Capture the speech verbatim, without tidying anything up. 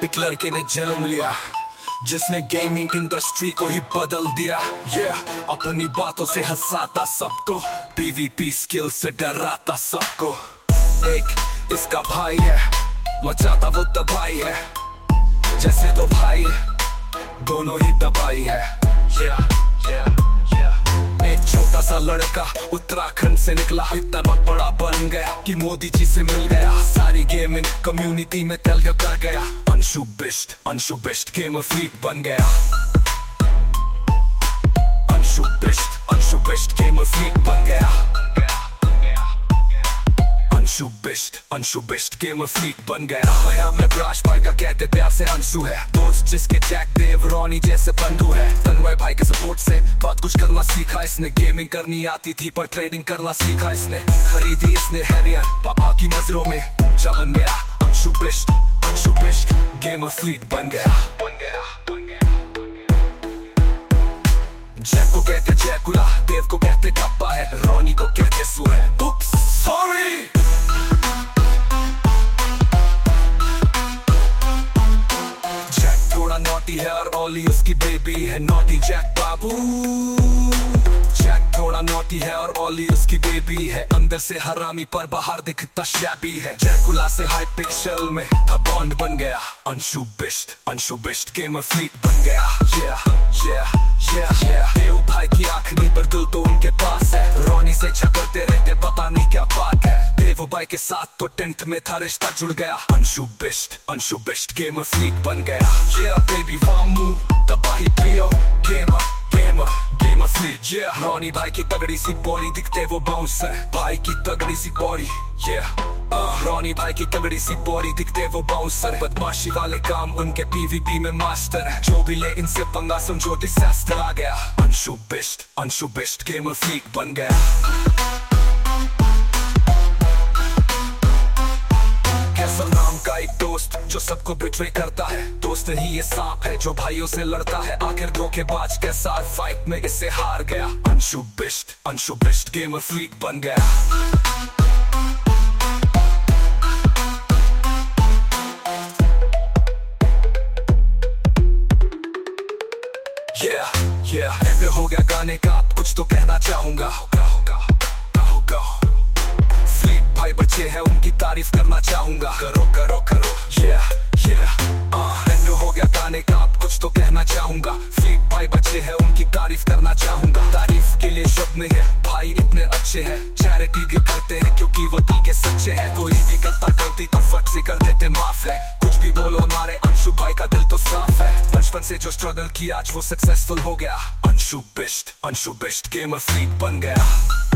एक लड़के ने जन्म लिया जिसने गेमिंग इंडस्ट्री को ही बदल दिया। yeah, अपनी बातों से हंसाता सबको, पीवीपी स्किल से डराता सबको। एक इसका भाई है, मचाता वो तबाही है, जैसे दो भाई दोनों ही तबाही है। yeah, yeah, yeah. एक छोटा सा लड़का उत्तराखंड से निकला, इतना बड़ा बन गया कि मोदी जी से मिल गया। सारी गेमिंग कम्युनिटी में तेलुगु कर गया। अंशु बिष्ट अंशु बिष्ट गेमर फ्रीक बन गया। अंशु बिष्ट अंशु बिष्ट गेमर फ्रीक बन गया। अंशु बिष्ट अंशु बिष्ट गेमर फ्रीक बन गया। भैया मैं ब्राश भाई का कहते प्यार से अंशु है, दोस्त जिसके जैक देव रॉनी जैसे बंधु है। तन्मय भाई के सपोर्ट से बहुत कुछ करना सीखा इसने, गेमिंग करनी आती थी पर ट्रेडिंग करना सीखा इसने। खरीदी इसने हैरियर पापा की नजरों में, चलन मेरा अंशु बिष्ट अंशु बिष्ट गेमर फ्रीक बन गया। जैक को कहते जैकुला, देव को कहते कप्पा है, रॉनी को कहते सू है। Oops, sorry। जैक थोड़ा नॉटी है और ओली उसकी बेबी है। नॉटी जैक बाबू, जैक थोड़ा नॉटी है और ओली उसकी बेबी है। अंदर से हरामी पर बाहर दिखता शैबी है। जैकुला से हाई पिक्सल में था बॉन्ड बन गया। अंशु बिष्ट अंशु बिष्ट गेमर फ्रीक बन गया। yeah, yeah, yeah, yeah. देव भाई की आखिरी पर दिल तो उनके पास है, रॉनी से झगड़ते रहते पता नहीं क्या बात है। देव भाई के साथ तो टेंथ में था रिश्ता जुड़ गया। अंशु बिष्ट अंशु बिष्ट गेमर फ्रीक बन गया। yeah, baby वामू तबाही पियो, gamer gamer gamer freak. yeah, Ronnie भाई की तगड़ी सी बॉडी दिखते वो बाउंसर, भाई की तगड़ी सी बॉडी। yeah, uh, रॉनी भाई की तगड़ी सी बॉडी दिखते वो बाउंसर, बदमाशी वाले काम उनके पीवीपी में मास्टर है। जो भी ले इनसे पंगा समझो डिजास्टर आ गया। अंशु बिष्ट अंशु बिष्ट गेमर फ्रीक बन गया। कैसल नाम का एक दोस्त जो सबको बिट्रे करता है, दोस्त ही ये सांप है जो भाइयों से लड़ता है। आखिर धोखेबाज के साथ फाइट में इसे हार गया। अंशु बिष्ट अंशु बिष्ट गेमर फ्रीक बन गया। yeah, yeah. एंड हो गया गाने का, कुछ तो कहना चाहूंगा। फ्रीक भाई बच्चे हैं उनकी तारीफ करना चाहूंगा। करो करो करो yeah, yeah. uh, एंड हो गया गाने का, कुछ तो कहना चाहूंगा। फ्रीक भाई बच्चे हैं उनकी तारीफ करना चाहूंगा। तारीफ के लिए शब्द नहीं है, भाई इतने अच्छे हैं। चैरिटी भी करते हैं क्योंकि वो दिल के सच्चे हैं। कोई भी करता गलती तो फट से कर देते माफ है। कुछ भी बोलो हमारे अंशु भाई का दिल तो साफ है। बचपन से जो स्ट्रगल किया आज वो सक्सेसफुल हो गया। अंशु बिष्ट अंशु बिष्ट गेमर फ्रीक बन गया।